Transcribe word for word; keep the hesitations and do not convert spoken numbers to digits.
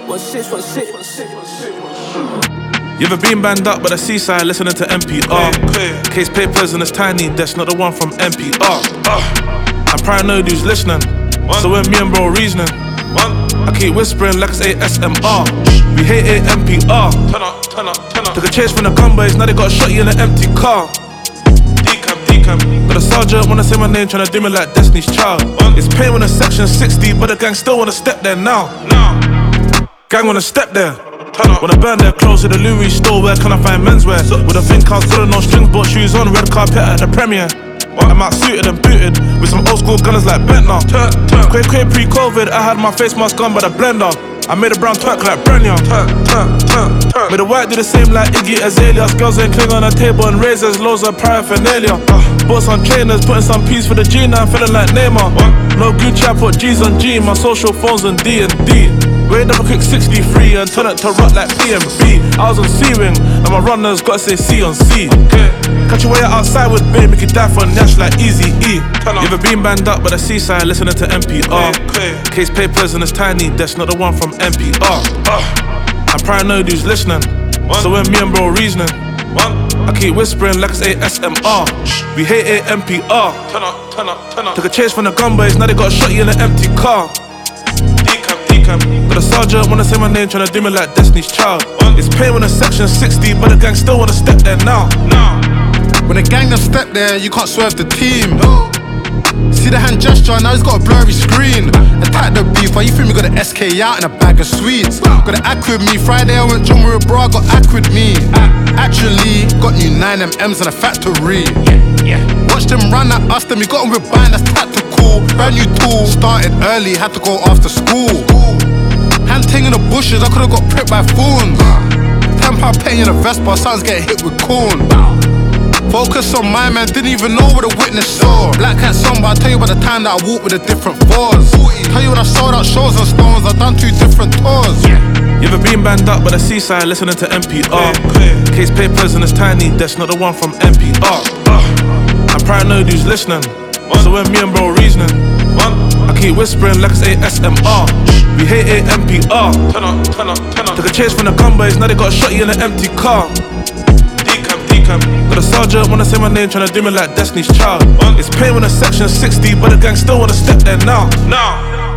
One six, one six, one six, one six, one six. You ever been banned up by the seaside listening to N P R? Case papers in this tiny desk, not the one from N P R. I'm paranoid who's listening, so when me and bro reasoning, I keep whispering like it's A S M R. We hate A M P R. Turn up, turn up, turn up. Took a chase from the gun boys, now they got a shot you in an empty car. Decam, decam. But the sergeant wanna say my name, tryna do me like Destiny's Child. It's pain when a section sixty, but the gang still wanna step there now. Gang wanna step there. When I burn their clothes to the Louis store, where can I find menswear? With a think I was good, no strings, bought shoes on, red carpet at the premiere. I'm out suited and booted, with some old school gunners like Bentner. Quick, quick, pre-Covid, I had my face mask on by the blender. I made a brown twerk like Brenya. Made the white do the same like Iggy Azalea. Girls ain't cling on the table and razors, loads of paraphernalia. Bought some trainers, putting some peas for the G, now I'm feeling like Neymar. No Gucci, I put G's on G, my social phones on D and D. Weighed up a quick sixty-three and turn it to rock like B M B. I was on C-Ring, and my runners gotta say C on C. Catch you way outside with babe, make you die for Nash like Easy E. You ever been banned up by the seaside listening to N P R? Case papers in this tiny desk, not the one from N P R. I'm paranoid who's listening, so when me and bro reasoning, I keep whispering like it's A S M R. We hate A M P R. Took a chase from the gun boys, now they got a shot you in an empty car. But the sergeant wanna say my name, tryna do me like Destiny's Child. It's pain when a section sixty, but the gang still wanna step there now. When the gang done step there, you can't swerve the team. See the hand gesture, now he's got a blurry screen. Attack the beef, why you think we got an S K out and a bag of sweets? Got an act with me, Friday I went John with bro, I got act with me. Actually, got new nine M Ms in a factory. Watch them run at us, then we got them with band, that's tactical. Brand new tool, started early, had to go after school. Hand ting in the bushes, I could've got pricked by phones. Ten pound penny in a Vespa, sons getting hit with corn. Focus on my man, didn't even know what the witness saw. Black cat song, but I'll tell you about the time that I walked with a different fours. Tell you when I sold out shows and stones, I've done two different tours. You ever been banned up by the seaside listening to N P R? Case papers in this tiny desk, not the one from N P R. I'm paranoid who's listening, so when me and bro reasoning, I keep whispering like it's A S M R. We hate A M P R. Took a chase from the gun boys, now they got a shot you in an empty car. Decam, decam. But the sergeant wanna say my name, tryna do me like Destiny's Child. It's pain when a section sixty, but the gang still wanna step there now.